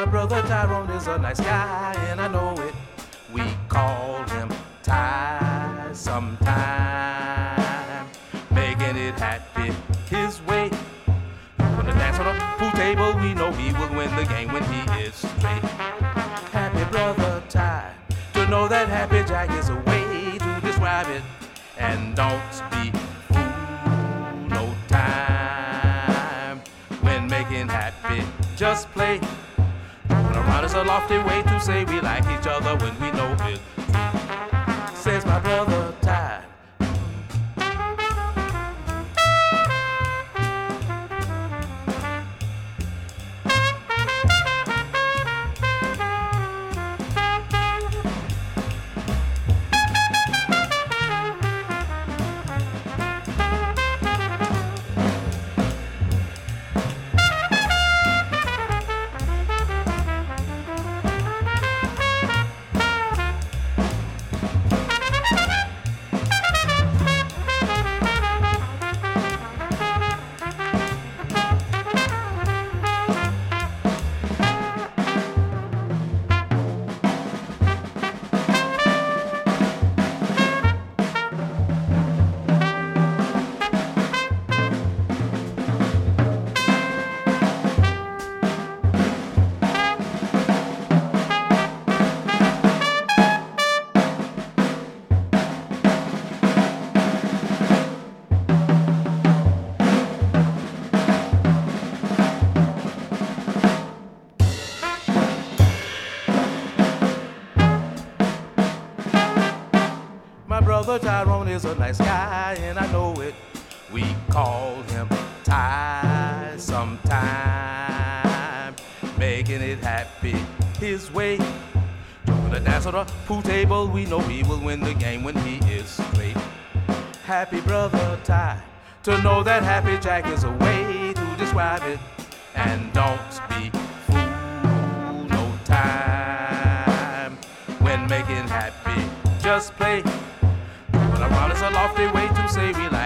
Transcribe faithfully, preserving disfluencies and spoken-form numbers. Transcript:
brother Tyrone is a nice guy, and I know it. We call him Ty sometime, making it happy his way. When the dance on the pool table, we know he will win the game when he is straight. Happy brother Ty, to know that Happy Jack is a way to describe it, and don't be fool no time when making happy. Just play. Around is a lofty way to say we like each other when we know it. Says my brother Ty. My brother Tyrone is a nice guy, and I know it. We call him Ty sometime, making it happy his way. When the dance on the pool table, we know he will win the game when he is straight. Happy brother Ty, to know that Happy Jack is a way to describe it, and don't be fool no time when making happy. Just play. But around is a lofty way to say we like